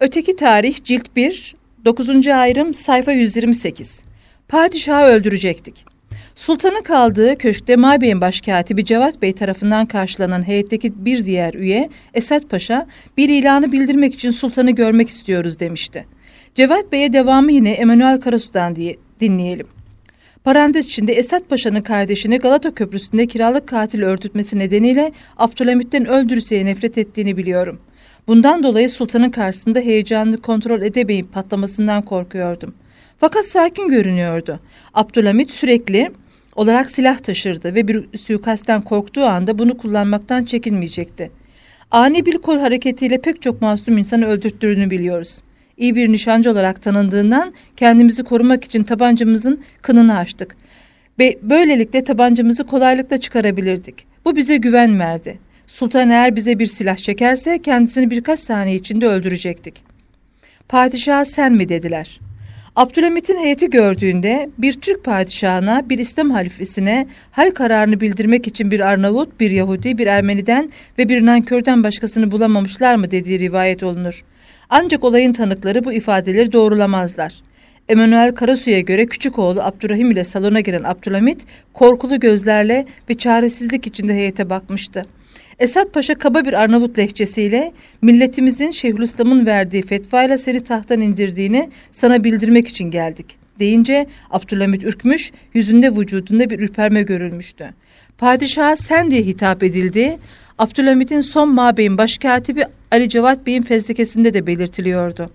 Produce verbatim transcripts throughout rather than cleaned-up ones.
Öteki Tarih Cilt bir, dokuzuncu ayrım sayfa yüz yirmi sekiz. Padişahı öldürecektik. Sultanın kaldığı köşkte Mabey'in başkatibi Cevat Bey tarafından karşılanan heyetteki bir diğer üye Esat Paşa bir ilanı bildirmek için sultanı görmek istiyoruz demişti. Cevat Bey'e devamı yine Emanuel Karasu'dan diye dinleyelim. Parantez içinde Esat Paşa'nın kardeşini Galata Köprüsü'nde kiralık katil öldürtmesi nedeniyle Abdülhamit'ten öldürüseye nefret ettiğini biliyorum. Bundan dolayı sultanın karşısında heyecanını kontrol edemeyip patlamasından korkuyordum. Fakat sakin görünüyordu. Abdülhamit sürekli olarak silah taşırdı ve bir suikastten korktuğu anda bunu kullanmaktan çekinmeyecekti. Ani bir kol hareketiyle pek çok masum insanı öldürttüğünü biliyoruz. İyi bir nişancı olarak tanındığından kendimizi korumak için tabancamızın kınını açtık. Ve böylelikle tabancamızı kolaylıkla çıkarabilirdik. Bu bize güven verdi. Sultan eğer bize bir silah çekerse kendisini birkaç saniye içinde öldürecektik. Padişah sen mi dediler. Abdülhamit'in heyeti gördüğünde bir Türk padişahına, bir İslam halifesine hal kararını bildirmek için bir Arnavut, bir Yahudi, bir Ermeniden ve bir nankörden başkasını bulamamışlar mı dediği rivayet olunur. Ancak olayın tanıkları bu ifadeleri doğrulamazlar. Emanuel Karasu'ya göre küçük oğlu Abdurrahim ile salona giren Abdülhamit korkulu gözlerle ve çaresizlik içinde heyete bakmıştı. Esat Paşa kaba bir Arnavut lehçesiyle milletimizin Şeyhülislam'ın verdiği fetvayla seni tahttan indirdiğini sana bildirmek için geldik deyince Abdülhamit ürkmüş, yüzünde vücudunda bir ürperme görülmüştü. Padişaha sen diye hitap edildi. Abdülhamit'in son Mabey'in başkatibi Ali Cevat Bey'in fezlekesinde de belirtiliyordu.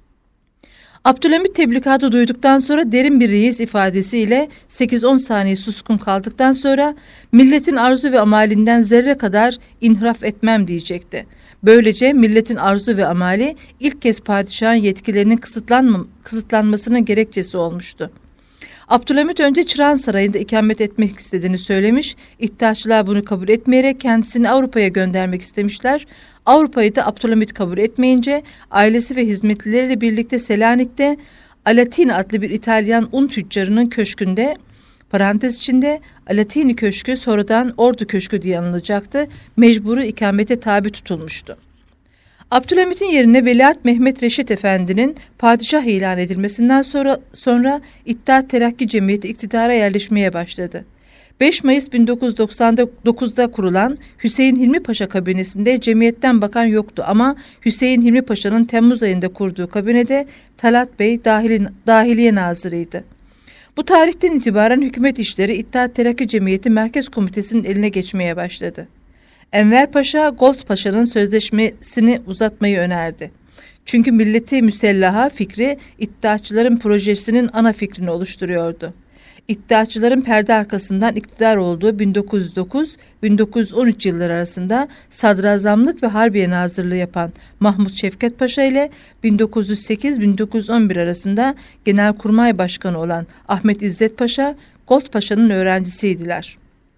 Abdülhamit tebligatı duyduktan sonra derin bir reis ifadesiyle sekiz on saniye suskun kaldıktan sonra milletin arzu ve amalinden zerre kadar inhiraf etmem diyecekti. Böylece milletin arzu ve amali ilk kez padişahın yetkilerinin kısıtlanma, kısıtlanmasının gerekçesi olmuştu. Abdülhamit önce Çırağan Sarayı'nda ikamet etmek istediğini söylemiş, İttihatçılar bunu kabul etmeyerek kendisini Avrupa'ya göndermek istemişler. Avrupa'yı da Abdülhamit kabul etmeyince ailesi ve hizmetlileriyle birlikte Selanik'te Alatini adlı bir İtalyan un tüccarının köşkünde, parantez içinde Alatini Köşkü sonradan Ordu Köşkü diye anılacaktı, mecburu ikamete tabi tutulmuştu. Abdülhamit'in yerine Veliaht Mehmet Reşit Efendi'nin padişah ilan edilmesinden sonra, sonra İttihat Terakki Cemiyeti iktidara yerleşmeye başladı. beş Mayıs bin dokuz yüz doksan dokuz'da kurulan Hüseyin Hilmi Paşa kabinesinde cemiyetten bakan yoktu ama Hüseyin Hilmi Paşa'nın Temmuz ayında kurduğu kabinede Talat Bey dahili, Dahiliye Nazırıydı. Bu tarihten itibaren hükümet işleri İttihat Terakki Cemiyeti Merkez Komitesi'nin eline geçmeye başladı. Enver Paşa, Gols Paşa'nın sözleşmesini uzatmayı önerdi. Çünkü milleti müsellaha fikri İttihatçıların projesinin ana fikrini oluşturuyordu. İttihatçıların perde arkasından iktidar olduğu bin dokuz yüz dokuz bin dokuz yüz on üç yılları arasında sadrazamlık ve harbiye nazırlığı yapan Mahmut Şevket Paşa ile bin dokuz yüz sekiz bin dokuz yüz on bir arasında Genelkurmay Başkanı olan Ahmet İzzet Paşa, Gols Paşa'nın öğrencisiydiler.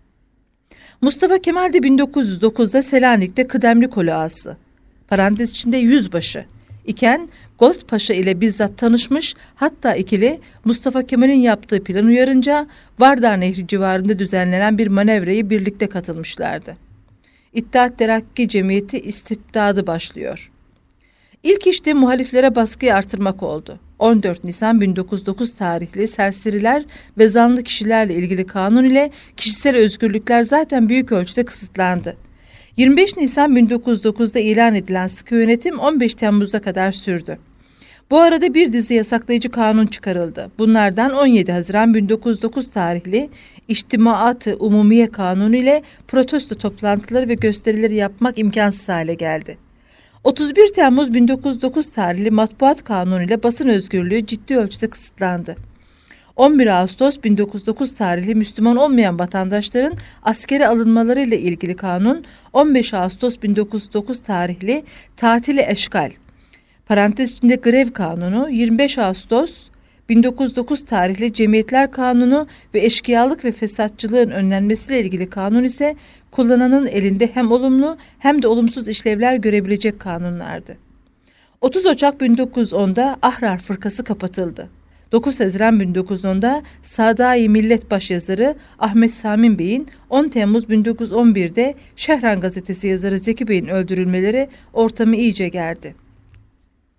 Mustafa Kemal de bin dokuz yüz dokuz'da Selanik'te kıdemli koloğası, parantez içinde yüzbaşı iken Gols Paşa ile bizzat tanışmış, hatta ikili Mustafa Kemal'in yaptığı plan uyarınca Vardar Nehri civarında düzenlenen bir manevraya birlikte katılmışlardı. İttihat Terakki Cemiyeti istibdadı başlıyor. İlk işte muhaliflere baskıyı artırmak oldu. on dört Nisan bin dokuz yüz dokuz tarihli serseriler ve zanlı kişilerle ilgili kanun ile kişisel özgürlükler zaten büyük ölçüde kısıtlandı. yirmi beş Nisan bin dokuz yüz dokuz'da ilan edilen sıkı yönetim on beş Temmuz'a kadar sürdü. Bu arada bir dizi yasaklayıcı kanun çıkarıldı. Bunlardan on yedi Haziran bin dokuz yüz dokuz tarihli İçtimaat-ı Umumiye Kanunu ile protesto toplantıları ve gösterileri yapmak imkansız hale geldi. otuz bir Temmuz bin dokuz yüz dokuz tarihli Matbuat Kanunu ile basın özgürlüğü ciddi ölçüde kısıtlandı. on bir Ağustos bin dokuz yüz dokuz tarihli Müslüman olmayan vatandaşların askere alınmaları ile ilgili kanun, on beş Ağustos bin dokuz yüz dokuz tarihli Tatili Eşkal, parantez içinde grev kanunu, yirmi beş Ağustos bin dokuz yüz dokuz tarihli Cemiyetler Kanunu ve eşkıyalık ve fesatçılığın önlenmesiyle ilgili kanun ise kullananın elinde hem olumlu hem de olumsuz işlevler görebilecek kanunlardı. otuz Ocak bin dokuz yüz on'da Ahrar Fırkası kapatıldı. dokuz Haziran bin dokuz yüz on'da Sadai Millet Başyazarı Ahmet Samin Bey'in, on Temmuz bin dokuz yüz on bir'de Şehran Gazetesi yazarı Zeki Bey'in öldürülmeleri ortamı iyice gerdi.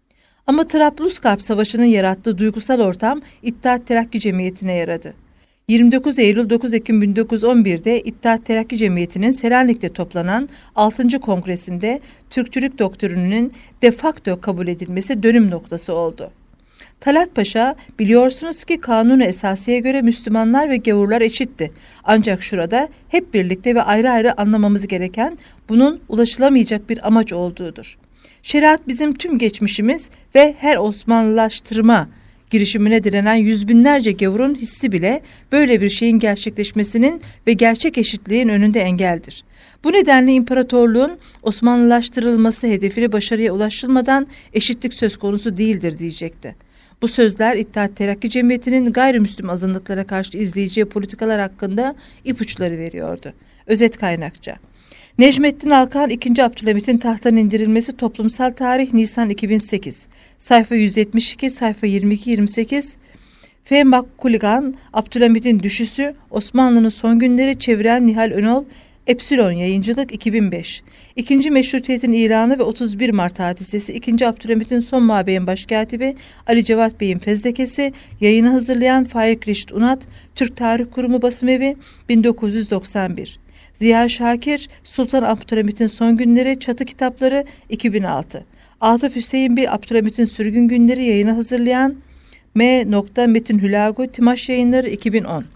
Ama Trablusgarp Savaşı'nın yarattığı duygusal ortam İttihat Terakki Cemiyeti'ne yaradı. yirmi dokuz Eylül dokuz Ekim bin dokuz yüz on bir'de İttihat Terakki Cemiyeti'nin Selanik'te toplanan altıncı Kongresinde Türkçülük doktrininin de facto kabul edilmesi dönüm noktası oldu. Talat Paşa, biliyorsunuz ki Kanun-u Esasiye göre Müslümanlar ve gavurlar eşitti. Ancak şurada hep birlikte ve ayrı ayrı anlamamız gereken bunun ulaşılamayacak bir amaç olduğudur. Şeriat bizim tüm geçmişimiz ve her Osmanlılaştırma girişimine direnen yüz binlerce gavurun hissi bile böyle bir şeyin gerçekleşmesinin ve gerçek eşitliğin önünde engeldir. Bu nedenle imparatorluğun Osmanlılaştırılması hedefine başarıya ulaşılmadan eşitlik söz konusu değildir diyecekti. Bu sözler İttihat Terakki Cemiyeti'nin gayrimüslim azınlıklara karşı izleyeceği politikalar hakkında ipuçları veriyordu. Özet kaynakça. Necmettin Alkan ikinci. Abdülhamit'in tahttan indirilmesi Toplumsal Tarih Nisan iki bin sekiz. Sayfa yüz yetmiş iki, sayfa yirmi iki yirmi sekiz. F. Makkuligan, Abdülhamit'in düşüşü, Osmanlı'nın son günleri, çeviren Nihal Önol, Epsilon Yayıncılık iki bin beş. İkinci Meşrutiyet'in ilanı ve otuz bir Mart hadisesi, ikinci. Abdülhamit'in son mabeyin başkatibi Ali Cevat Bey'in fezlekesi, yayını hazırlayan Faik Reşit Unat, Türk Tarih Kurumu Basımevi, bin dokuz yüz doksan bir. Ziya Şakir, Sultan Abdülhamit'in son günleri, Çatı kitapları, iki bin altı. Atıf Hüseyin Bey, Abdülhamit'in sürgün günleri, yayını hazırlayan M. Metin Hülagu, Timaş Yayınları, iki bin on.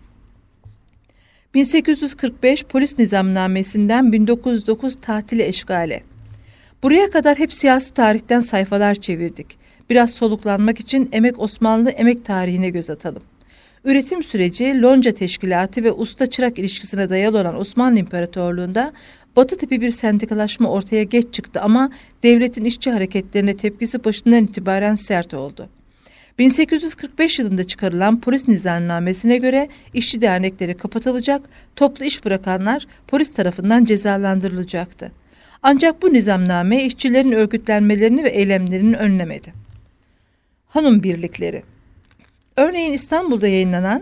bin sekiz yüz kırk beş Polis Nizamnamesi'nden bin dokuz yüz dokuz Tahtili Eşgale. Buraya kadar hep siyasi tarihten sayfalar çevirdik. Biraz soluklanmak için Emek Osmanlı emek tarihine göz atalım. Üretim süreci, lonca teşkilatı ve usta-çırak ilişkisine dayalı olan Osmanlı İmparatorluğu'nda Batı tipi bir sendikalaşma ortaya geç çıktı ama devletin işçi hareketlerine tepkisi başından itibaren sert oldu. bin sekiz yüz kırk beş yılında çıkarılan Polis Nizamnamesi'ne göre işçi dernekleri kapatılacak, toplu iş bırakanlar polis tarafından cezalandırılacaktı. Ancak bu nizamname işçilerin örgütlenmelerini ve eylemlerini önlemedi. Hanım birlikleri. Örneğin İstanbul'da yayınlanan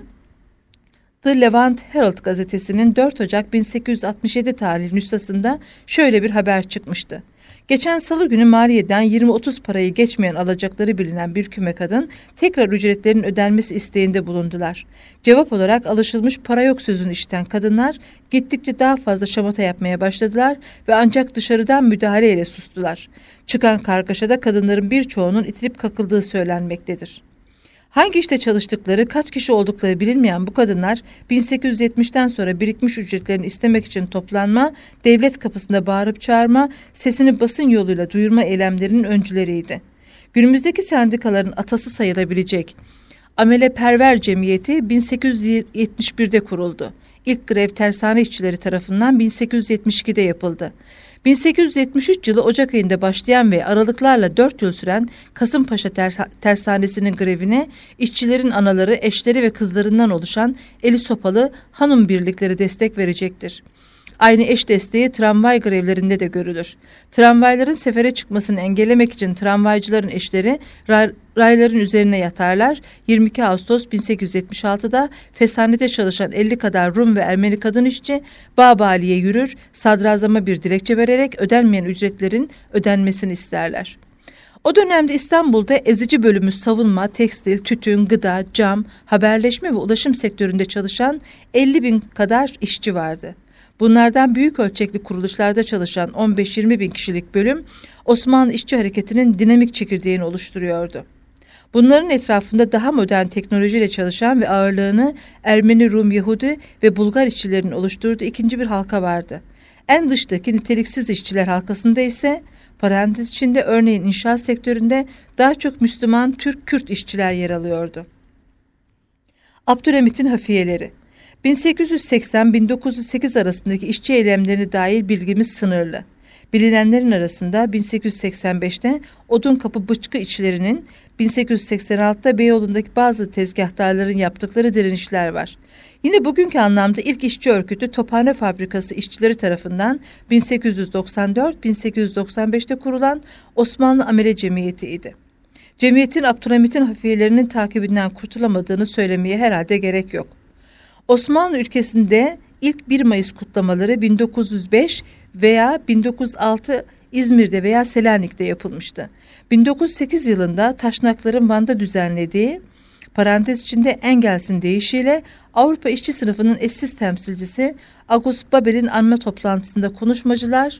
The Levant Herald gazetesinin dört Ocak bin sekiz yüz altmış yedi tarihli nüshasında şöyle bir haber çıkmıştı. Geçen salı günü maliyeden yirmi otuz parayı geçmeyen alacakları bilinen bir küme kadın tekrar ücretlerin ödenmesi isteğinde bulundular. Cevap olarak alışılmış para yok sözünü işiten kadınlar gittikçe daha fazla şamata yapmaya başladılar ve ancak dışarıdan müdahaleyle sustular. Çıkan kargaşada kadınların birçoğunun itilip kakıldığı söylenmektedir. Hangi işte çalıştıkları, kaç kişi oldukları bilinmeyen bu kadınlar bin sekiz yüz yetmişten sonra birikmiş ücretlerini istemek için toplanma, devlet kapısında bağırıp çağırma, sesini basın yoluyla duyurma eylemlerinin öncüleriydi. Günümüzdeki sendikaların atası sayılabilecek Ameleperver Cemiyeti bin sekiz yüz yetmiş birde kuruldu. İlk grev tersane işçileri tarafından bin sekiz yüz yetmiş ikide yapıldı. bin sekiz yüz yetmiş üç yılı Ocak ayında başlayan ve aralıklarla dört yıl süren Kasımpaşa Ter- Tersanesi'nin grevine işçilerin anaları, eşleri ve kızlarından oluşan eli sopalı hanım birlikleri destek verecektir. Aynı eş desteği tramvay grevlerinde de görülür. Tramvayların sefere çıkmasını engellemek için tramvaycıların eşleri ray- rayların üzerine yatarlar. yirmi iki Ağustos bin sekiz yüz yetmiş altıda Fesane'de çalışan elli kadar Rum ve Ermeni kadın işçi Babali'ye yürür, sadrazama bir dilekçe vererek ödenmeyen ücretlerin ödenmesini isterler. O dönemde İstanbul'da ezici bölümü savunma, tekstil, tütün, gıda, cam, haberleşme ve ulaşım sektöründe çalışan elli bin kadar işçi vardı. Bunlardan büyük ölçekli kuruluşlarda çalışan on beş yirmi bin kişilik bölüm Osmanlı İşçi Hareketi'nin dinamik çekirdeğini oluşturuyordu. Bunların etrafında daha modern teknolojiyle çalışan ve ağırlığını Ermeni, Rum, Yahudi ve Bulgar işçilerin oluşturduğu ikinci bir halka vardı. En dıştaki niteliksiz işçiler halkasında ise parantez içinde örneğin inşaat sektöründe daha çok Müslüman, Türk, Kürt işçiler yer alıyordu. Abdülhamit'in hafiyeleri. bin sekiz yüz seksen bin dokuz yüz sekiz arasındaki işçi eylemlerine dair bilgimiz sınırlı. Bilinenlerin arasında bin sekiz yüz seksen beşte Odunkapı Bıçkı işçilerinin, bin sekiz yüz seksen altıda Beyoğlu'ndaki bazı tezgahtarların yaptıkları direnişler var. Yine bugünkü anlamda ilk işçi örgütü Tophane Fabrikası işçileri tarafından bin sekiz yüz doksan dört bin sekiz yüz doksan beşte kurulan Osmanlı Amele Cemiyeti idi. Cemiyetin Abdülhamit'in hafiyelerinin takibinden kurtulamadığını söylemeye herhalde gerek yok. Osmanlı ülkesinde ilk bir Mayıs kutlamaları bin dokuz yüz beş veya bin dokuz yüz altı İzmir'de veya Selanik'te yapılmıştı. bin dokuz yüz sekiz yılında Taşnakların Van'da düzenlediği, parantez içinde Engels'in deyişiyle Avrupa işçi sınıfının eşsiz temsilcisi August Bebel'in anma toplantısında konuşmacılar,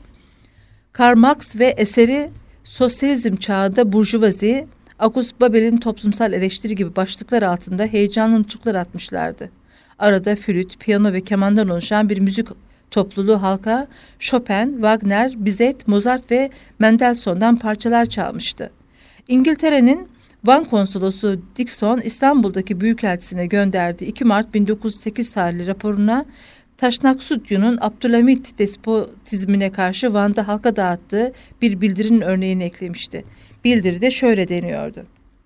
Karl Marx ve eseri Sosyalizm Çağında Burjuvazi, August Bebel'in toplumsal eleştiri gibi başlıklar altında heyecanlı nutuklar atmışlardı. Arada flüt, piyano ve kemandan oluşan bir müzik topluluğu halka Chopin, Wagner, Bizet, Mozart ve Mendelssohn'dan parçalar çalmıştı. İngiltere'nin Van Konsolosu Dixon, İstanbul'daki büyükelçisine gönderdiği iki Mart bin dokuz yüz sekiz tarihli raporuna Taşnak Sütyu'nun Abdülhamit despotizmine karşı Van'da halka dağıttığı bir bildirinin örneğini eklemişti. Bildiride şöyle deniyordu: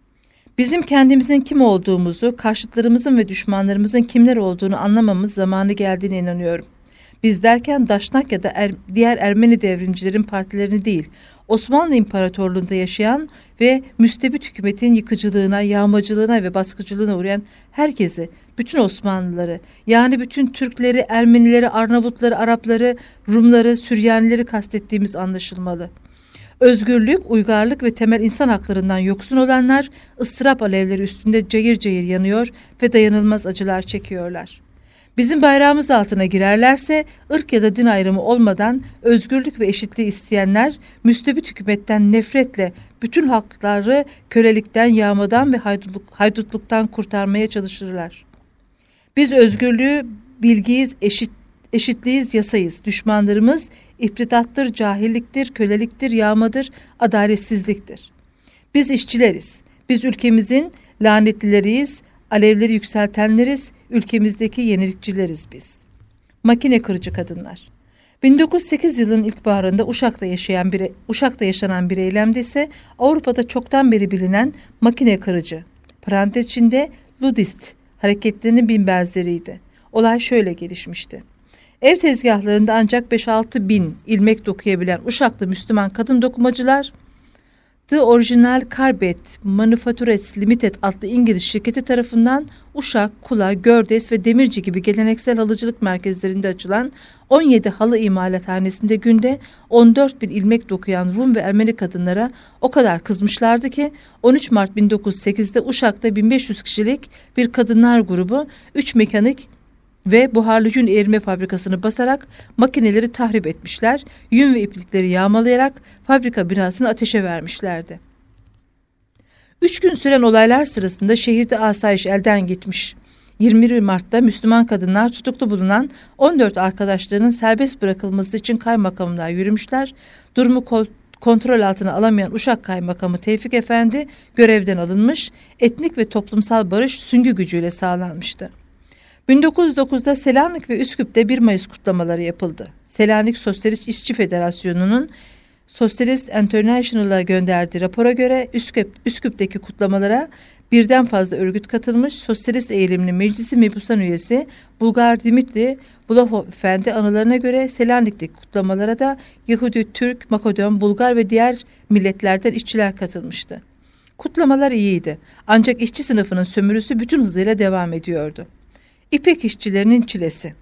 "Bizim kendimizin kim olduğumuzu, karşıtlarımızın ve düşmanlarımızın kimler olduğunu anlamamız zamanı geldiğine inanıyorum. Biz derken Daşnak ya da er, diğer Ermeni devrimcilerin partilerini değil, Osmanlı İmparatorluğu'nda yaşayan ve müstebit hükümetin yıkıcılığına, yağmacılığına ve baskıcılığına uğrayan herkesi, bütün Osmanlıları, yani bütün Türkleri, Ermenileri, Arnavutları, Arapları, Rumları, Süryanileri kastettiğimiz anlaşılmalı. Özgürlük, uygarlık ve temel insan haklarından yoksun olanlar ıstırap alevleri üstünde cayır cayır yanıyor ve dayanılmaz acılar çekiyorlar. Bizim bayrağımız altına girerlerse ırk ya da din ayrımı olmadan özgürlük ve eşitliği isteyenler müstebit hükümetten nefretle bütün halkları kölelikten, yağmadan ve haydutluk, haydutluktan kurtarmaya çalışırlar. Biz özgürlüğü, bilgiyiz, eşit, eşitliğiz, yasayız. Düşmanlarımız İptidattır, cahilliktir, köleliktir, yağmadır, adaletsizliktir. Biz işçileriz. Biz ülkemizin lanetlileriyiz, alevleri yükseltenleriz, ülkemizdeki yenilikçileriz biz." Makine kırıcı kadınlar. bin dokuz yüz sekiz yılının ilkbaharında Uşak'ta yaşayan bir Uşak'ta yaşanan bir eylemde ise Avrupa'da çoktan beri bilinen makine kırıcı, parantez içinde Ludist hareketlerinin bir benzeriydi. Olay şöyle gelişmişti. Ev tezgahlarında ancak beş altı bin ilmek dokuyabilen Uşaklı Müslüman kadın dokumacılar, The Original Carpet Manufacturers Limited adlı İngiliz şirketi tarafından Uşak, Kula, Gördes ve Demirci gibi geleneksel halıcılık merkezlerinde açılan on yedi halı imalathanesinde günde on dört bin ilmek dokuyan Rum ve Ermeni kadınlara o kadar kızmışlardı ki on üç Mart bin dokuz yüz sekizde Uşak'ta bin beş yüz kişilik bir kadınlar grubu üç mekanik ve buharlı yün eğirme fabrikasını basarak makineleri tahrip etmişler, yün ve iplikleri yağmalayarak fabrika binasını ateşe vermişlerdi. Üç gün süren olaylar sırasında şehirde asayiş elden gitmiş. yirmi bir Mart'ta Müslüman kadınlar tutuklu bulunan on dört arkadaşlarının serbest bırakılması için kaymakamlığa yürümüşler. Durumu kol kontrol altına alamayan Uşak Kaymakamı Tevfik Efendi görevden alınmış, etnik ve toplumsal barış süngü gücüyle sağlanmıştı. bin dokuz yüz dokuzda Selanik ve Üsküp'te bir Mayıs kutlamaları yapıldı. Selanik Sosyalist İşçi Federasyonu'nun Socialist International'a gönderdiği rapora göre Üsküp, Üsküp'teki kutlamalara birden fazla örgüt katılmış. Sosyalist Eğilimli Meclisi Mebusan üyesi Bulgar Dimitri Vlhov Efendi anılarına göre Selanik'teki kutlamalara da Yahudi, Türk, Makedon, Bulgar ve diğer milletlerden işçiler katılmıştı. Kutlamalar iyiydi. Ancak işçi sınıfının sömürüsü bütün hızıyla devam ediyordu. İpek işçilerinin çilesi.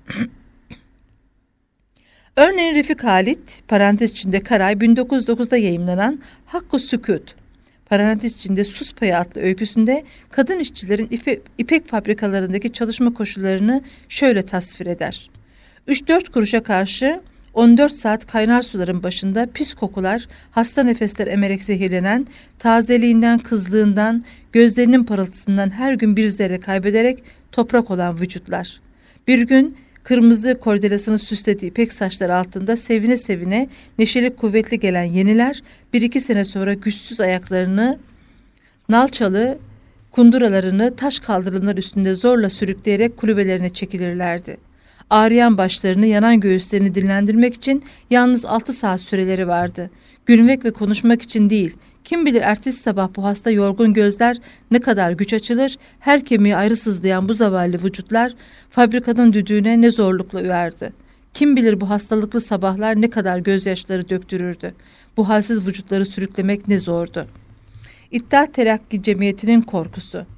Örneğin Refik Halit, parantez içinde Karay, bin dokuz yüz dokuzda yayımlanan Hakkı Sükût, parantez içinde Sus Payı adlı öyküsünde kadın işçilerin ipe, ipek fabrikalarındaki çalışma koşullarını şöyle tasvir eder. üç dört kuruşa karşı on dört saat kaynar suların başında pis kokular, hasta nefesler emerek zehirlenen, tazeliğinden, kızlığından, gözlerinin parıltısından her gün bir zerre kaybederek toprak olan vücutlar. Bir gün kırmızı kordelasını süslediği ipek saçlar altında sevine sevine neşeli kuvvetli gelen yeniler bir iki sene sonra güçsüz ayaklarını, nalçalı kunduralarını taş kaldırımlar üstünde zorla sürükleyerek kulübelerine çekilirlerdi. Ağrıyan başlarını, yanan göğüslerini dinlendirmek için yalnız altı saat süreleri vardı. Gülmek ve konuşmak için değil. Kim bilir ertesi sabah bu hasta yorgun gözler ne kadar güç açılır, her kemiği ayrı sızlayan bu zavallı vücutlar fabrikanın düdüğüne ne zorlukla uyardı. Kim bilir bu hastalıklı sabahlar ne kadar gözyaşları döktürürdü. Bu halsiz vücutları sürüklemek ne zordu. İttihat Terakki Cemiyeti'nin korkusu.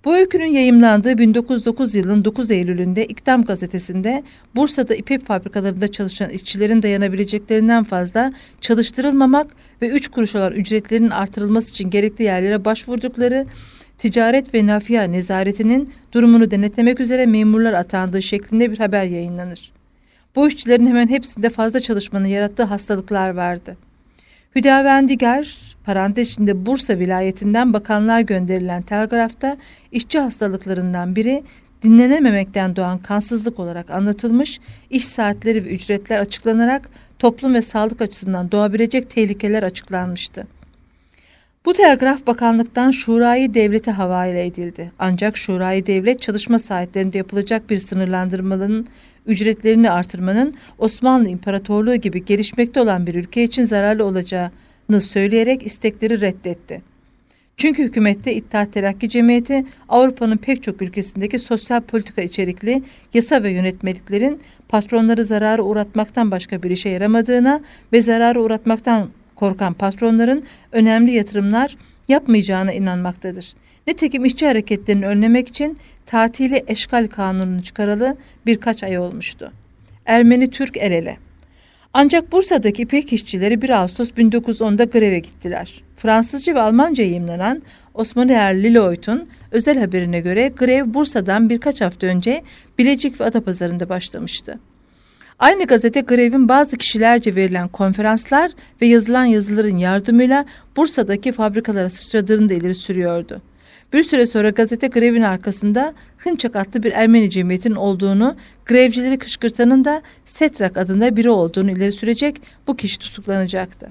Bu öykünün yayımlandığı bin dokuz yüz dokuz yılının dokuz Eylül'ünde İktam gazetesinde Bursa'da ipek fabrikalarında çalışan işçilerin dayanabileceklerinden fazla çalıştırılmamak ve üç kuruş olan ücretlerinin artırılması için gerekli yerlere başvurdukları, Ticaret ve Nafiha Nezaretinin durumunu denetlemek üzere memurlar atandığı şeklinde bir haber yayınlanır. Bu işçilerin hemen hepsinde fazla çalışmanın yarattığı hastalıklar vardı. Hüdavendigar, parantez içinde Bursa vilayetinden bakanlığa gönderilen telgrafta işçi hastalıklarından biri dinlenememekten doğan kansızlık olarak anlatılmış, iş saatleri ve ücretler açıklanarak toplum ve sağlık açısından doğabilecek tehlikeler açıklanmıştı. Bu telgraf bakanlıktan Şurayı Devlet'e havale edildi. Ancak Şurayı Devlet çalışma saatlerinde yapılacak bir sınırlandırmanın, ücretlerini artırmanın Osmanlı İmparatorluğu gibi gelişmekte olan bir ülke için zararlı olacağını söyleyerek istekleri reddetti. Çünkü hükümette İttihat Terakki Cemiyeti Avrupa'nın pek çok ülkesindeki sosyal politika içerikli yasa ve yönetmeliklerin patronları zarara uğratmaktan başka bir işe yaramadığına ve zarara uğratmaktan korkan patronların önemli yatırımlar yapmayacağına inanmaktadır. Nitekim işçi hareketlerini önlemek için tatili eşkal kanununu çıkaralı birkaç ay olmuştu. Ermeni-Türk el ele. Ancak Bursa'daki ipek işçileri bir Ağustos bin dokuz yüz onda greve gittiler. Fransızca ve Almanca yayımlanan Osmaniyer Lilleoyt'un özel haberine göre grev Bursa'dan birkaç hafta önce Bilecik ve Adapazarı'nda başlamıştı. Aynı gazete grevin bazı kişilerce verilen konferanslar ve yazılan yazıların yardımıyla Bursa'daki fabrikalara sıçradığını da ileri sürüyordu. Bir süre sonra gazete grevin arkasında Hınçak adlı bir Ermeni cemiyetinin olduğunu, grevcileri kışkırtanın da Setrak adında biri olduğunu ileri sürecek, bu kişi tutuklanacaktı.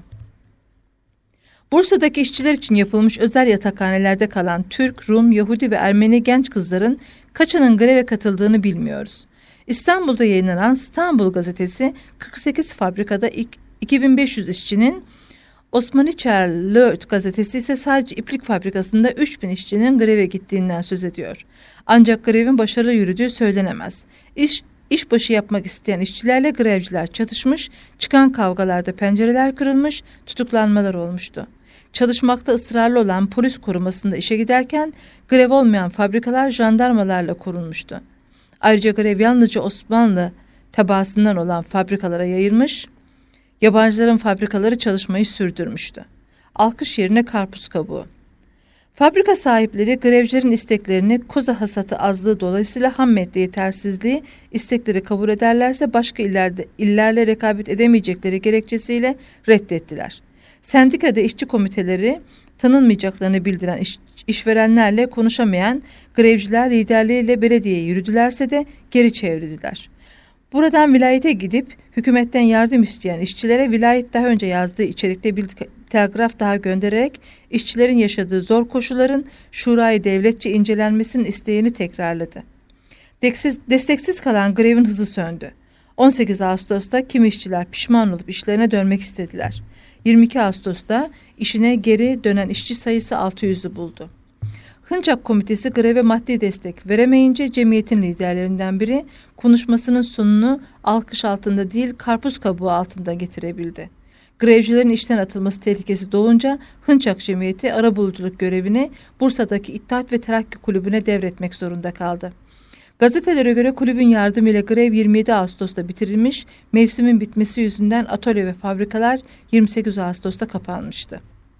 Bursa'daki işçiler için yapılmış özel yatakhanelerde kalan Türk, Rum, Yahudi ve Ermeni genç kızların kaçının greve katıldığını bilmiyoruz. İstanbul'da yayınlanan İstanbul gazetesi kırk sekiz fabrikada iki bin beş yüz işçinin, Osmaniçer Lört gazetesi ise sadece iplik fabrikasında üç bin işçinin greve gittiğinden söz ediyor. Ancak grevin başarılı yürüdüğü söylenemez. İş, işbaşı yapmak isteyen işçilerle grevciler çatışmış, çıkan kavgalarda pencereler kırılmış, tutuklanmalar olmuştu. Çalışmakta ısrarlı olan polis korumasında işe giderken grev olmayan fabrikalar jandarmalarla korunmuştu. Ayrıca grev yalnızca Osmanlı tebaasından olan fabrikalara yayılmış, yabancıların fabrikaları çalışmayı sürdürmüştü. Alkış yerine karpuz kabuğu. Fabrika sahipleri grevcilerin isteklerini koza hasatı azlığı dolayısıyla ham madde yetersizliği istekleri kabul ederlerse başka illerde, illerle rekabet edemeyecekleri gerekçesiyle reddettiler. Sendikada işçi komiteleri tanınmayacaklarını bildiren iş, işverenlerle konuşamayan grevciler liderleriyle belediyeye yürüdülerse de geri çevrildiler. Buradan vilayete gidip hükümetten yardım isteyen işçilere vilayet daha önce yazdığı içerikte bir telgraf daha göndererek işçilerin yaşadığı zor koşulların Şurayı Devletçe incelenmesinin isteğini tekrarladı. Desteksiz, desteksiz kalan grevin hızı söndü. on sekiz Ağustos'ta kimi işçiler pişman olup işlerine dönmek istediler. yirmi iki Ağustos'ta işine geri dönen işçi sayısı altı yüzü buldu. Hınçak Komitesi greve maddi destek veremeyince cemiyetin liderlerinden biri konuşmasının sonunu alkış altında değil karpuz kabuğu altında getirebildi. Grevcilerin işten atılması tehlikesi doğunca Hınçak Cemiyeti arabuluculuk görevini Bursa'daki İttihat ve Terakki Kulübü'ne devretmek zorunda kaldı. Gazetelere göre kulübün yardımıyla grev yirmi yedi Ağustos'ta bitirilmiş, mevsimin bitmesi yüzünden atölye ve fabrikalar yirmi sekiz Ağustos'ta kapanmıştı.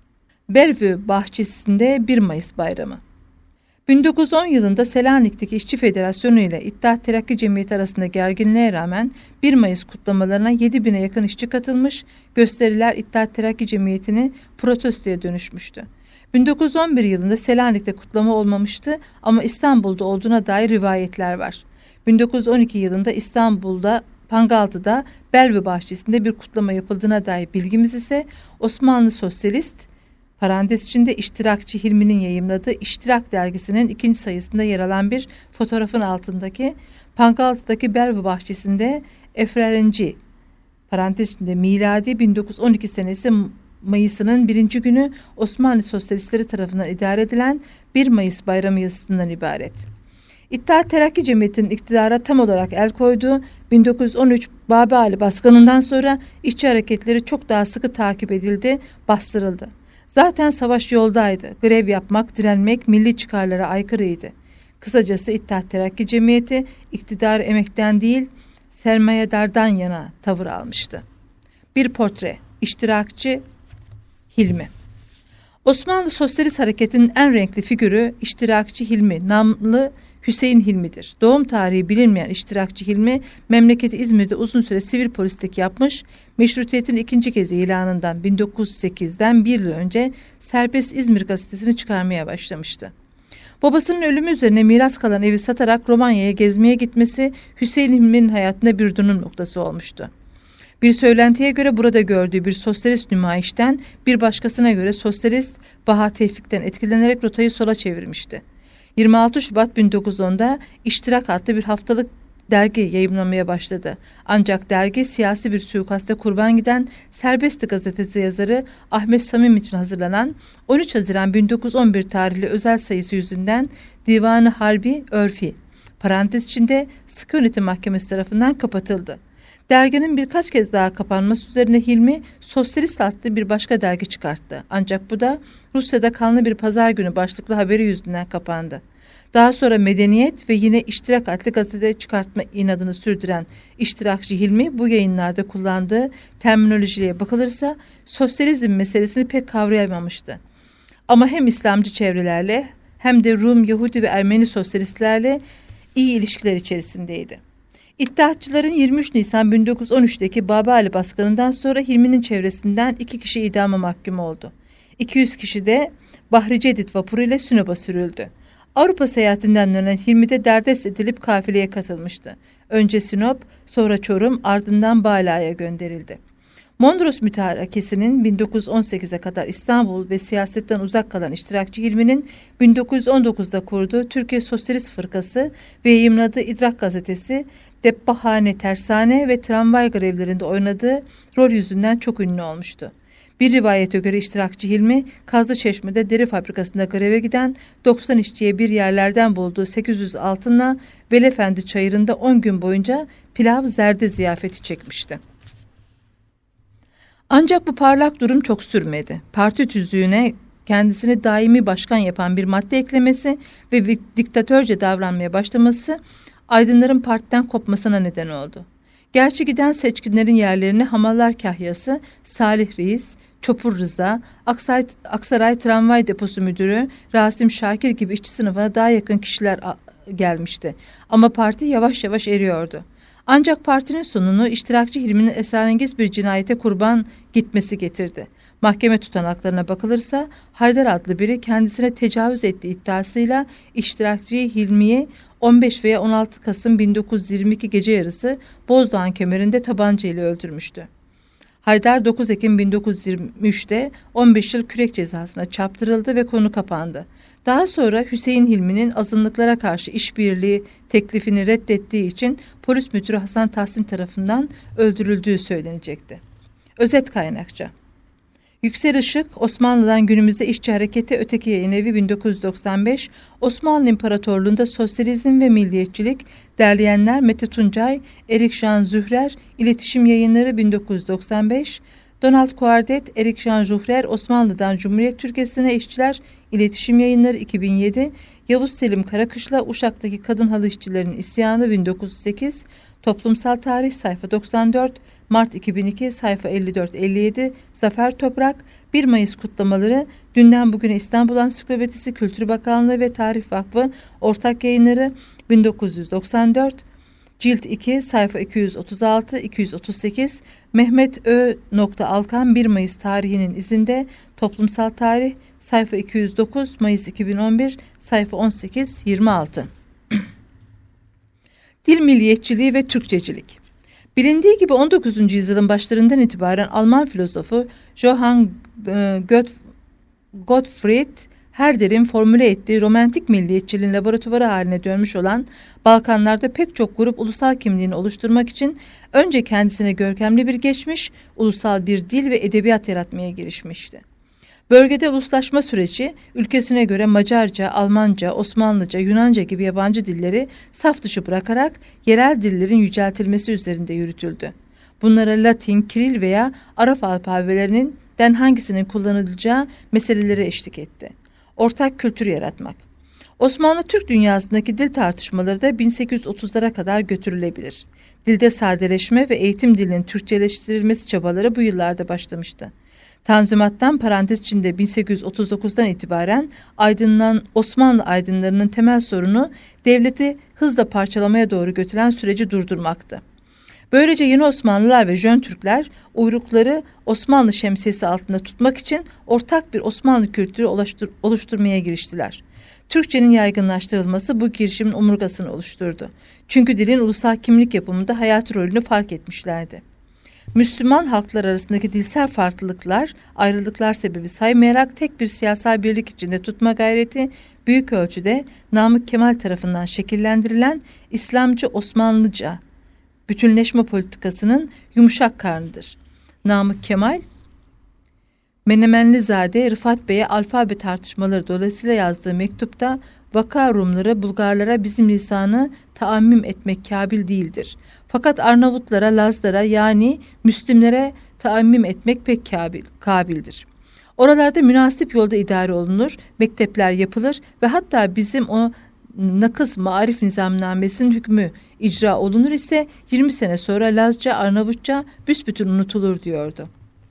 Bellevue bahçesinde bir Mayıs bayramı. bin dokuz yüz on yılında Selanik'teki İşçi Federasyonu ile İttihat Terakki Cemiyeti arasında gerginliğe rağmen bir Mayıs kutlamalarına yedi bine yakın işçi katılmış, gösteriler İttihat Terakki Cemiyeti'ni protestoya dönüşmüştü. bin dokuz yüz on bir yılında Selanik'te kutlama olmamıştı ama İstanbul'da olduğuna dair rivayetler var. bin dokuz yüz on iki yılında İstanbul'da Pangaltı'da Bellevue bahçesinde bir kutlama yapıldığına dair bilgimiz ise Osmanlı Sosyalist, parantez içinde iştirakçı Hilmi'nin yayımladığı İştirak dergisinin ikinci sayısında yer alan bir fotoğrafın altındaki Pangaltı'daki Bellevue bahçesinde Efrelenci, parantez içinde miladi bin dokuz yüz on iki senesi Mayıs'ının birinci günü Osmanlı Sosyalistleri tarafından idare edilen bir Mayıs bayramı yazısından ibaret. İttihat Terakki Cemiyeti'nin iktidara tam olarak el koyduğu bin dokuz yüz on üç Babali baskınından sonra işçi hareketleri çok daha sıkı takip edildi, bastırıldı. Zaten savaş yoldaydı. Grev yapmak, direnmek milli çıkarlara aykırıydı. Kısacası İttihat Terakki Cemiyeti iktidarı emekten değil, sermayedardan yana tavır almıştı. Bir portre, iştirakçı Hilmi. Osmanlı Sosyalist Hareketi'nin en renkli figürü iştirakçı Hilmi, namlı Hüseyin Hilmi'dir. Doğum tarihi bilinmeyen iştirakçı Hilmi, memleketi İzmir'de uzun süre sivil polislik yapmış, meşrutiyetin ikinci kez ilanından bin dokuz yüz sekizden bir yıl önce Serbest İzmir gazetesini çıkarmaya başlamıştı. Babasının ölümü üzerine miras kalan evi satarak Romanya'ya gezmeye gitmesi Hüseyin Hilmi'nin hayatında bir dönüm noktası olmuştu. Bir söylentiye göre burada gördüğü bir sosyalist nümayişten bir başkasına göre sosyalist Baha Tevfik'ten etkilenerek rotayı sola çevirmişti. yirmi altı Şubat bin dokuz yüz onda İştirak adlı bir haftalık dergi yayımlamaya başladı. Ancak dergi siyasi bir suikaste kurban giden Serbest gazetesi yazarı Ahmet Samim için hazırlanan on üç Haziran bin dokuz yüz on bir tarihli özel sayısı yüzünden Divanı Harbi Örfi parantez içinde Sıkı Yönetim Mahkemesi tarafından kapatıldı. Derginin birkaç kez daha kapanması üzerine Hilmi Sosyalist adlı bir başka dergi çıkarttı. Ancak bu da Rusya'da kanlı bir pazar günü başlıklı haberi yüzünden kapandı. Daha sonra Medeniyet ve yine İştirak adlı gazete çıkartma inadını sürdüren iştirakçı Hilmi bu yayınlarda kullandığı terminolojiye bakılırsa sosyalizm meselesini pek kavrayamamıştı. Ama hem İslamcı çevrelerle hem de Rum, Yahudi ve Ermeni sosyalistlerle iyi ilişkiler içerisindeydi. İttihatçıların yirmi üç Nisan bin dokuz yüz on üçteki Babali baskınından sonra Hilmi'nin çevresinden iki kişi idama mahkum oldu. iki yüz kişi de Bahri Cedid vapuru ile Sinop'a sürüldü. Avrupa seyahatinden dönen Hilmi de derdest edilip kafileye katılmıştı. Önce Sinop, sonra Çorum, ardından Bala'ya gönderildi. Mondros Mütarekesi'nin bin dokuz yüz on sekize kadar İstanbul ve siyasetten uzak kalan iştirakçı Hilmi'nin bin dokuz yüz on dokuzda kurduğu Türkiye Sosyalist Fırkası ve yayımladığı İdrak gazetesi, Debbahane, Tersane ve tramvay grevlerinde oynadığı rol yüzünden çok ünlü olmuştu. Bir rivayete göre iştirakçı Hilmi, Kazlıçeşme'de deri fabrikasında greve giden doksan işçiye bir yerlerden bulduğu sekiz yüz altınla Velefendi Çayırı'nda on gün boyunca pilav zerde ziyafeti çekmişti. Ancak bu parlak durum çok sürmedi. Parti tüzüğüne kendisini daimi başkan yapan bir madde eklemesi ve diktatörce davranmaya başlaması aydınların partiden kopmasına neden oldu. Gerçi giden seçkinlerin yerlerini Hamallar Kahyası, Salih Reis, Çopur Rıza, Aksaray, Aksaray Tramvay Deposu Müdürü Rasim Şakir gibi işçi sınıfına daha yakın kişiler gelmişti. Ama parti yavaş yavaş eriyordu. Ancak partinin sonunu iştirakçı Hilmi'nin esrarengiz bir cinayete kurban gitmesi getirdi. Mahkeme tutanaklarına bakılırsa Haydar adlı biri kendisine tecavüz ettiği iddiasıyla iştirakçı Hilmi'yi on beş veya on altı Kasım bin dokuz yüz yirmi iki gece yarısı Bozdoğan kemerinde tabanca ile öldürmüştü. Haydar dokuz Ekim bin dokuz yüz yirmi üçte on beş yıl kürek cezasına çarptırıldı ve konu kapandı. Daha sonra Hüseyin Hilmi'nin azınlıklara karşı işbirliği teklifini reddettiği için polis müdürü Hasan Tahsin tarafından öldürüldüğü söylenecekti. Özet kaynakça. Yüksel Işık, Osmanlı'dan günümüzde İşçi Hareketi Öteki Yayınevi bin dokuz yüz doksan beş, Osmanlı İmparatorluğu'nda Sosyalizm ve Milliyetçilik, derleyenler Mete Tuncay, Erik Jean Zührer, İletişim Yayınları bin dokuz yüz doksan beş, Donald Kuardet, Erik Jean Zührer, Osmanlı'dan Cumhuriyet Türkçesi'ne İşçiler, İletişim Yayınları iki bin yedi, Yavuz Selim Karakışla, Uşak'taki Kadın Halı İşçilerin İsyanı bin dokuz yüz sekiz, Toplumsal Tarih sayfa doksan dört, Mart iki bin iki sayfa elli dört elli yedi, Zafer Toprak, bir Mayıs kutlamaları, dünden bugüne İstanbul Ansiklopedisi, Kültür Bakanlığı ve Tarih Vakfı Ortak Yayınları bin dokuz yüz doksan dört, Cilt iki sayfa iki yüz otuz altı iki yüz otuz sekiz, Mehmet Ö. Alkan bir Mayıs tarihinin izinde, Toplumsal Tarih sayfa iki yüz dokuz, Mayıs iki bin on bir sayfa on sekiz yirmi altı. Dil milliyetçiliği ve Türkçecilik. Bilindiği gibi on dokuzuncu yüzyılın başlarından itibaren Alman filozofu Johann Gottfried Herder'in formüle ettiği romantik milliyetçiliğin laboratuvarı haline dönmüş olan Balkanlarda pek çok grup ulusal kimliğini oluşturmak için önce kendisine görkemli bir geçmiş, ulusal bir dil ve edebiyat yaratmaya girişmişti. Bölgede uluslaşma süreci ülkesine göre Macarca, Almanca, Osmanlıca, Yunanca gibi yabancı dilleri saf dışı bırakarak yerel dillerin yüceltilmesi üzerinde yürütüldü. Bunlara Latin, Kiril veya Arap alfabelerinden hangisinin kullanılacağı meseleleri eşlik etti. Ortak kültür yaratmak. Osmanlı-Türk dünyasındaki dil tartışmaları da bin sekiz yüz otuzlara kadar götürülebilir. Dilde sadeleşme ve eğitim dilinin Türkçeleştirilmesi çabaları bu yıllarda başlamıştı. Tanzimat'tan parantez içinde bin sekiz yüz otuz dokuzdan itibaren aydınlanan Osmanlı aydınlarının temel sorunu devleti hızla parçalamaya doğru götüren süreci durdurmaktı. Böylece yeni Osmanlılar ve Jön Türkler uyrukları Osmanlı şemsiyesi altında tutmak için ortak bir Osmanlı kültürü oluştur- oluşturmaya giriştiler. Türkçenin yaygınlaştırılması bu girişimin omurgasını oluşturdu. Çünkü dilin ulusal kimlik yapımında hayati rolünü fark etmişlerdi. Müslüman halklar arasındaki dilsel farklılıklar, ayrılıklar sebebi saymayarak tek bir siyasal birlik içinde tutma gayreti büyük ölçüde Namık Kemal tarafından şekillendirilen İslamcı Osmanlıca bütünleşme politikasının yumuşak karnıdır. Namık Kemal, Menemenlizade Rıfat Bey'e alfabe tartışmaları dolayısıyla yazdığı mektupta vaka Rumları, Bulgarlara bizim lisanı taammüm etmek kabil değildir. Fakat Arnavutlara, Lazlara yani Müslümlere taammüm etmek pek kabil, kabildir. Oralarda münasip yolda idare olunur, mektepler yapılır ve hatta bizim o nakız marif nizamnamesinin hükmü icra olunur ise yirmi sene sonra Lazca, Arnavutça büsbütün unutulur diyordu.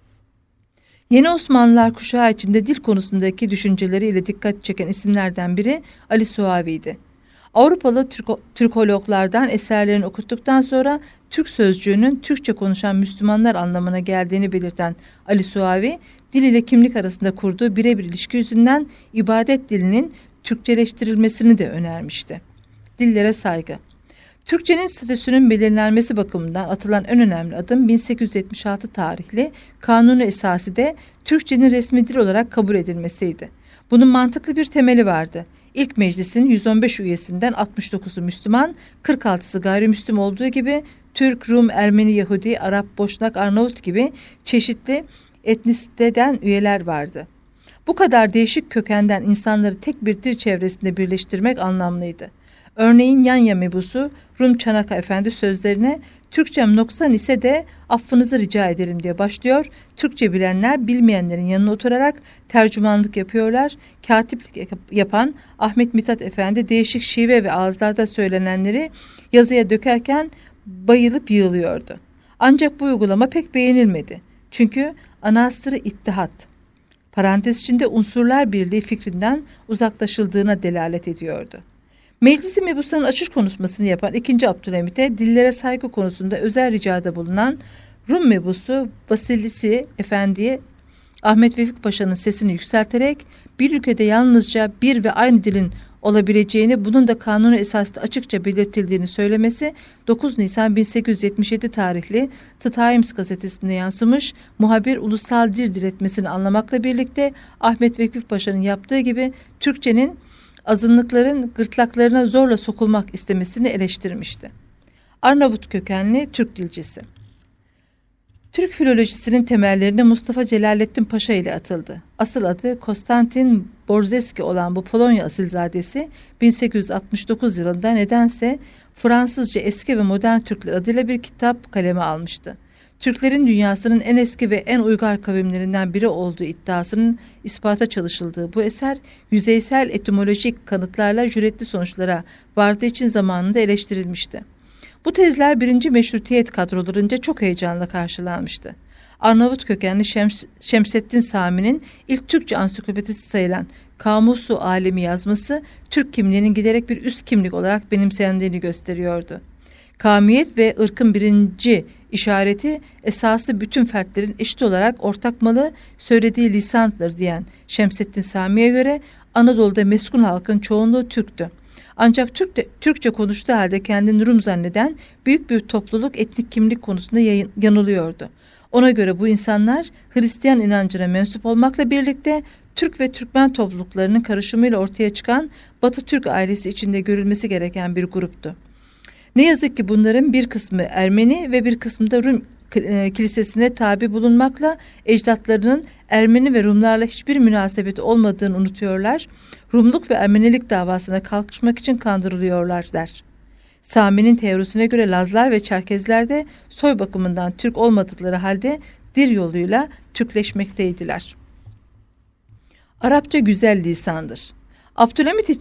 Yeni Osmanlılar kuşağı içinde dil konusundaki düşünceleriyle dikkat çeken isimlerden biri Ali Suavi'ydi. Avrupalı Türko- Türkologlardan eserlerini okuttuktan sonra Türk sözcüğünün Türkçe konuşan Müslümanlar anlamına geldiğini belirten Ali Suavi, dil ile kimlik arasında kurduğu birebir ilişki yüzünden ibadet dilinin Türkçeleştirilmesini de önermişti. Dillere saygı. Türkçenin statüsünün belirlenmesi bakımından atılan en önemli adım bin sekiz yüz yetmiş altı tarihli Kanun-u Esasi'de Türkçenin resmi dil olarak kabul edilmesiydi. Bunun mantıklı bir temeli vardı. İlk meclisin yüz on beş üyesinden altmış dokuzu Müslüman, kırk altısı gayrimüslim olduğu gibi Türk, Rum, Ermeni, Yahudi, Arap, Boşnak, Arnavut gibi çeşitli etnisiteden üyeler vardı. Bu kadar değişik kökenden insanları tek bir dil çevresinde birleştirmek anlamlıydı. Örneğin Yanya mebusu Rum Çanaka Efendi sözlerine Türkçem noksan ise de affınızı rica ederim diye başlıyor. Türkçe bilenler bilmeyenlerin yanına oturarak tercümanlık yapıyorlar. Katiplik yapan Ahmet Mithat Efendi değişik şive ve ağızlarda söylenenleri yazıya dökerken bayılıp yığılıyordu. Ancak bu uygulama pek beğenilmedi. Çünkü anastırı ittihat, parantez içinde unsurlar birliği fikrinden uzaklaşıldığına delalet ediyordu. Meclis-i Mebusan'ın açış konuşmasını yapan ikinci. Abdülhamit'e dillere saygı konusunda özel ricada bulunan Rum mebusu Vasilisi Efendi'ye Ahmet Vefik Paşa'nın sesini yükselterek bir ülkede yalnızca bir ve aynı dilin olabileceğini, bunun da kanunu esasında açıkça belirtildiğini söylemesi dokuz Nisan bin sekiz yüz yetmiş yedi tarihli The Times gazetesinde yansımış muhabir ulusal dil diretmesini anlamakla birlikte Ahmet Vefik Paşa'nın yaptığı gibi Türkçenin azınlıkların gırtlaklarına zorla sokulmak istemesini eleştirmişti. Arnavut kökenli Türk dilcisi. Türk filolojisinin temellerini Mustafa Celalettin Paşa ile atıldı. Asıl adı Konstantin Borzeski olan bu Polonya asilzadesi bin sekiz yüz altmış dokuz yılında nedense Fransızca Eski ve Modern Türkler adıyla bir kitap kaleme almıştı. Türklerin dünyasının en eski ve en uygar kavimlerinden biri olduğu iddiasının ispata çalışıldığı bu eser, yüzeysel etimolojik kanıtlarla cüretli sonuçlara vardığı için zamanında eleştirilmişti. Bu tezler birinci Meşrutiyet kadrolarınca çok heyecanla karşılanmıştı. Arnavut kökenli Şems, Şemseddin Sami'nin ilk Türkçe ansiklopedisi sayılan Kamusu Alemi yazması, Türk kimliğinin giderek bir üst kimlik olarak benimsendiğini gösteriyordu. Kavmiyet ve ırkın birinci işareti esası bütün fertlerin eşit olarak ortak malı söylediği lisandır diyen Şemseddin Sami'ye göre Anadolu'da meskun halkın çoğunluğu Türktü. Ancak Türk de, Türkçe konuştuğu halde kendini Rum zanneden büyük bir topluluk etnik kimlik konusunda yayın, yanılıyordu. Ona göre bu insanlar Hristiyan inancına mensup olmakla birlikte Türk ve Türkmen topluluklarının karışımıyla ortaya çıkan Batı Türk ailesi içinde görülmesi gereken bir gruptu. Ne yazık ki bunların bir kısmı Ermeni ve bir kısmı da Rum kilisesine tabi bulunmakla ecdatlarının Ermeni ve Rumlarla hiçbir münasebeti olmadığını unutuyorlar. Rumluk ve Ermenilik davasına kalkışmak için kandırılıyorlar der. Sami'nin teorisine göre Lazlar ve Çerkezler de soy bakımından Türk olmadıkları halde dir yoluyla Türkleşmekteydiler. Arapça güzel lisandır. Abdülhamit için,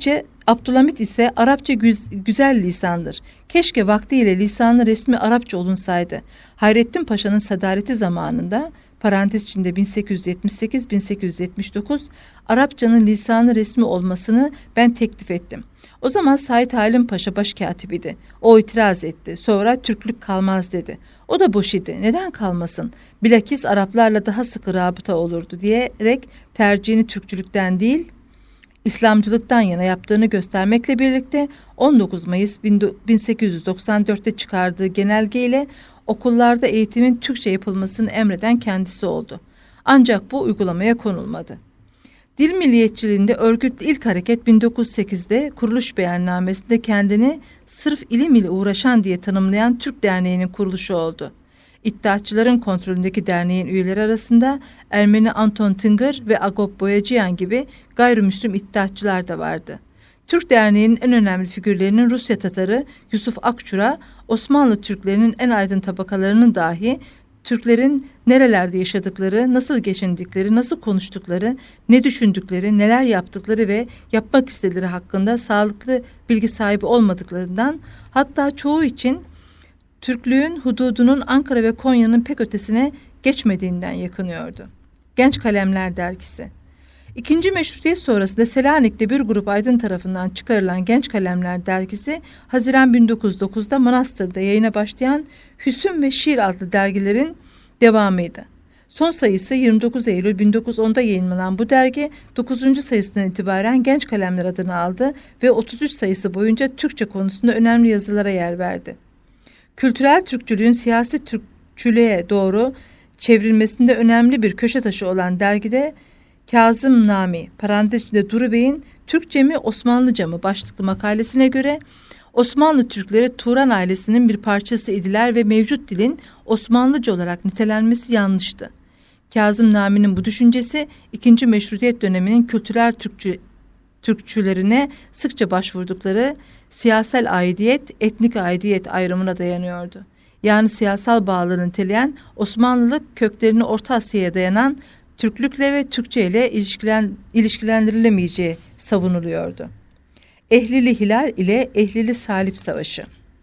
Abdülhamit ise Arapça güz- güzel lisandır. Keşke vaktiyle lisanı resmi Arapça olunsaydı. Hayrettin Paşa'nın sadareti zamanında, parantez içinde bin sekiz yüz yetmiş sekiz bin sekiz yüz yetmiş dokuz, Arapçanın lisanı resmi olmasını ben teklif ettim. O zaman Said Halim Paşa başkatibiydi. O itiraz etti. Sonra Türklük kalmaz dedi. O da boş idi. Neden kalmasın? Bilakis Araplarla daha sıkı rabıta olurdu diyerek tercihini Türkçülükten değil, İslamcılıktan yana yaptığını göstermekle birlikte on dokuz Mayıs bin sekiz yüz doksan dörtte çıkardığı genelgeyle okullarda eğitimin Türkçe yapılmasını emreden kendisi oldu. Ancak bu uygulamaya konulmadı. Dil milliyetçiliğinde örgütlü ilk hareket bin dokuz yüz sekizde kuruluş beyannamesinde kendini sırf ilim ile uğraşan diye tanımlayan Türk Derneği'nin kuruluşu oldu. İttihatçıların kontrolündeki derneğin üyeleri arasında Ermeni Anton Tıngır ve Agop Boyacıyan gibi gayrimüslim iddiatçılar da vardı. Türk Derneği'nin en önemli figürlerinin Rusya Tatarı Yusuf Akçura, Osmanlı Türklerinin en aydın tabakalarının dahi Türklerin nerelerde yaşadıkları, nasıl geçindikleri, nasıl konuştukları, ne düşündükleri, neler yaptıkları ve yapmak istedikleri hakkında sağlıklı bilgi sahibi olmadıklarından, hatta çoğu için Türklüğün hududunun Ankara ve Konya'nın pek ötesine geçmediğinden yakınıyordu. Genç Kalemler Dergisi. İkinci Meşrutiyet sonrasında Selanik'te bir grup aydın tarafından çıkarılan Genç Kalemler Dergisi, Haziran bin dokuz yüz dokuzda Manastır'da yayına başlayan Hüsn ve Şiir adlı dergilerin devamıydı. Son sayısı yirmi dokuz Eylül bin dokuz yüz onda yayınlanan bu dergi dokuzuncu sayısından itibaren Genç Kalemler adını aldı ve otuz üç sayısı boyunca Türkçe konusunda önemli yazılara yer verdi. Kültürel Türkçülüğün siyasi Türkçülüğe doğru çevrilmesinde önemli bir köşe taşı olan dergide Kazım Nami, parantez içinde Duru Bey'in Türkçe mi Osmanlıca mı başlıklı makalesine göre Osmanlı Türkleri Turan ailesinin bir parçası idiler ve mevcut dilin Osmanlıca olarak nitelenmesi yanlıştı. Kazım Nami'nin bu düşüncesi ikinci Meşrutiyet döneminin kültürel Türkçü, Türkçülerine sıkça başvurdukları siyasal aidiyet, etnik aidiyet ayrımına dayanıyordu. Yani siyasal bağlılığını niteleyen Osmanlılık köklerini Orta Asya'ya dayanan Türklükle ve Türkçe ile ilişkilen, ilişkilendirilemeyeceği savunuluyordu. Ehlili Hilal ile Ehlili Salip Savaşı.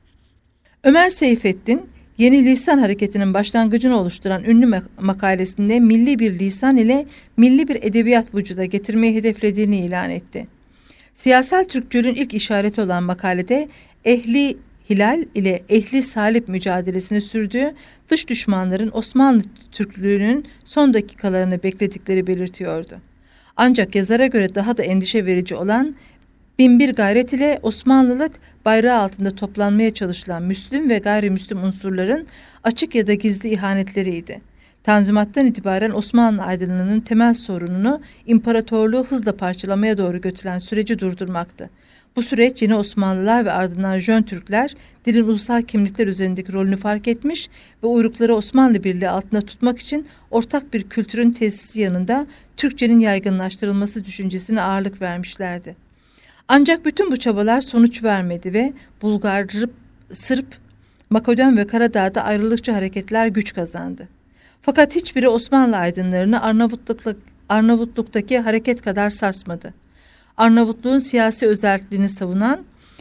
Ömer Seyfettin, Yeni Lisan Hareketi'nin başlangıcını oluşturan ünlü makalesinde milli bir lisan ile milli bir edebiyat vücuda getirmeyi hedeflediğini ilan etti. Siyasal Türkçülüğün ilk işareti olan makalede Ehli Hilal ile Ehli Salip mücadelesini sürdüğü, dış düşmanların Osmanlı Türklüğünün son dakikalarını bekledikleri belirtiyordu. Ancak yazara göre daha da endişe verici olan binbir gayret ile Osmanlılık bayrağı altında toplanmaya çalışılan Müslüm ve gayrimüslim unsurların açık ya da gizli ihanetleriydi. Tanzimattan itibaren Osmanlı aydınlığının temel sorununu imparatorluğu hızla parçalamaya doğru götüren süreci durdurmaktı. Bu süreç yeni Osmanlılar ve ardından Jön Türkler dilin ulusal kimlikler üzerindeki rolünü fark etmiş ve uyrukları Osmanlı Birliği altında tutmak için ortak bir kültürün tesisi yanında Türkçenin yaygınlaştırılması düşüncesine ağırlık vermişlerdi. Ancak bütün bu çabalar sonuç vermedi ve Bulgar, Sırp, Makedon ve Karadağ'da ayrılıkçı hareketler güç kazandı. Fakat hiçbiri Osmanlı aydınlarını Arnavutluk'la, Arnavutluk'taki hareket kadar sarsmadı. Arnavutluğun siyasi özelliğini savunan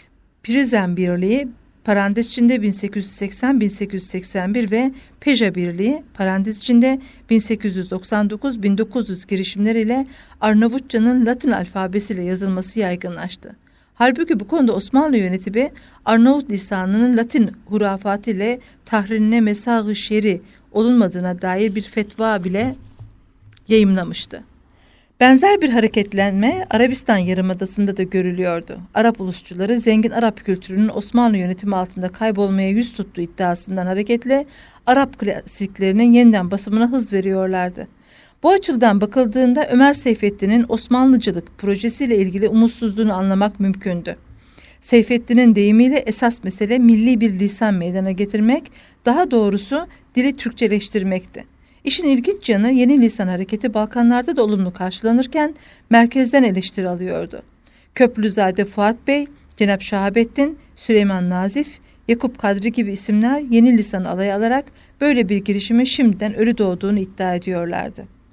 Prizren Birliği, parantez içinde bin sekiz yüz seksen bin sekiz yüz seksen bir ve Peja Birliği, parantez içinde bin sekiz yüz doksan dokuz bin dokuz yüz girişimleriyle Arnavutçanın Latin alfabesiyle yazılması yaygınlaştı. Halbuki bu konuda Osmanlı yönetimi Arnavut lisanının Latin hurafatı ile tahririne mesâh-ı şer'i olunmadığına dair bir fetva bile yayımlamıştı. Benzer bir hareketlenme Arabistan Yarımadası'nda da görülüyordu. Arap ulusçuları zengin Arap kültürünün Osmanlı yönetimi altında kaybolmaya yüz tuttuğu iddiasından hareketle Arap klasiklerinin yeniden basımına hız veriyorlardı. Bu açıdan bakıldığında Ömer Seyfettin'in Osmanlıcılık projesiyle ilgili umutsuzluğunu anlamak mümkündü. Seyfettin'in deyimiyle esas mesele milli bir lisan meydana getirmek, daha doğrusu dili Türkçeleştirmekti. İşin ilginç yanı yeni lisan hareketi Balkanlarda da olumlu karşılanırken merkezden eleştiri alıyordu. Köprülüzade Fuat Bey, Cenab Şahabettin, Süleyman Nazif, Yakup Kadri gibi isimler yeni lisan alaya alarak böyle bir girişimin şimdiden ölü doğduğunu iddia ediyorlardı.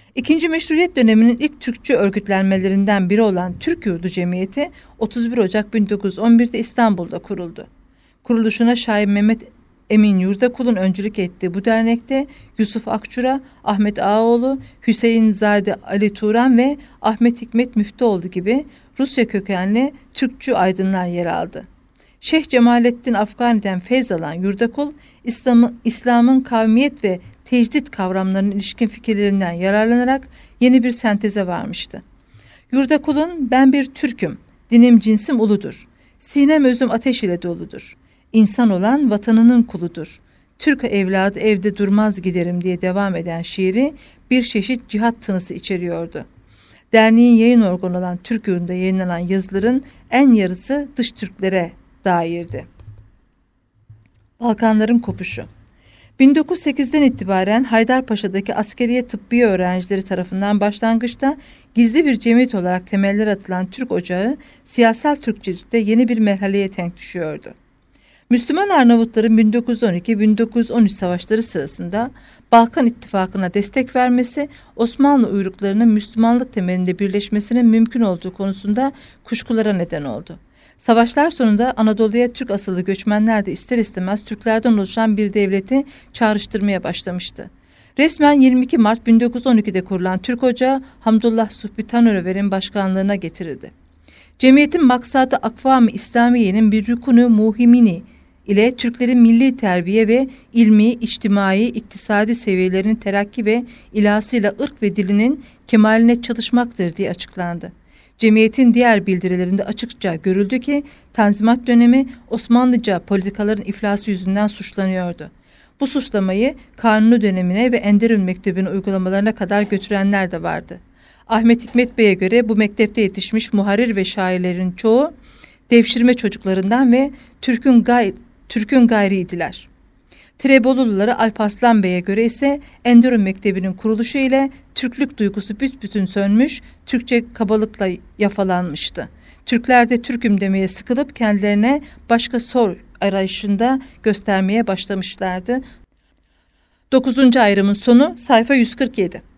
İkinci Meşruiyet döneminin ilk Türkçü örgütlenmelerinden biri olan Türk Yurdu Cemiyeti otuz bir Ocak bin dokuz yüz on bir'de İstanbul'da kuruldu. Kuruluşuna Şahin Mehmet Emin Yurdakul'un öncülük ettiği bu dernekte Yusuf Akçura, Ahmet Ağaoğlu, Hüseyin Zade Ali Turan ve Ahmet Hikmet Müftüoğlu gibi Rusya kökenli Türkçü aydınlar yer aldı. Şeyh Cemalettin Afgani'den feyz alan Yurdakul, İslam'ı, İslam'ın kavmiyet ve tecdit kavramlarının ilişkin fikirlerinden yararlanarak yeni bir senteze varmıştı. Yurdakul'un "Ben bir Türk'üm, dinim cinsim uludur, sinem özüm ateş ile doludur, İnsan olan vatanının kuludur, Türk evladı evde durmaz giderim" diye devam eden şiiri bir çeşit cihat tınısı içeriyordu. Derneğin yayın organı olan Türk Yurdu'nda yayınlanan yazıların en yarısı dış Türklere dairdi. Balkanların kopuşu. bin dokuz yüz sekiz'den itibaren Haydarpaşa'daki askeriye tıbbiye öğrencileri tarafından başlangıçta gizli bir cemiyet olarak temeller atılan Türk Ocağı, siyasal Türkçülükte yeni bir merhaleye denk düşüyordu. Müslüman Arnavutların bin dokuz yüz on iki bin dokuz yüz on üç savaşları sırasında Balkan İttifakı'na destek vermesi, Osmanlı uyruklarının Müslümanlık temelinde birleşmesinin mümkün olduğu konusunda kuşkulara neden oldu. Savaşlar sonunda Anadolu'ya Türk asıllı göçmenler de ister istemez Türklerden oluşan bir devleti çağrıştırmaya başlamıştı. Resmen yirmi iki Mart bin dokuz yüz on iki'de kurulan Türk Ocağı, Hamdullah Suhbi Tanöver'in başkanlığına getirildi. Cemiyetin maksadı Akvam-ı İslamiye'nin bir rükûnü muhimini ile Türklerin milli terbiye ve ilmi, içtimai, iktisadi seviyelerinin terakki ve ilhasıyla ırk ve dilinin kemaline çalışmaktır diye açıklandı. Cemiyetin diğer bildirilerinde açıkça görüldü ki Tanzimat dönemi Osmanlıca politikaların iflası yüzünden suçlanıyordu. Bu suçlamayı Kanuni dönemine ve Enderun Mektebi'nin uygulamalarına kadar götürenler de vardı. Ahmet Hikmet Bey'e göre bu mektepte yetişmiş muharir ve şairlerin çoğu devşirme çocuklarından ve Türk'ün gay Türk'ün gayriydiler. Tireboluluları Alparslan Bey'e göre ise Enderun Mektebi'nin kuruluşu ile Türklük duygusu büsbütün sönmüş, Türkçe kabalıkla yafalanmıştı. Türkler de Türk'üm demeye sıkılıp kendilerine başka soy arayışında göstermeye başlamışlardı. dokuzuncu ayrımın sonu sayfa yüz kırk yedi.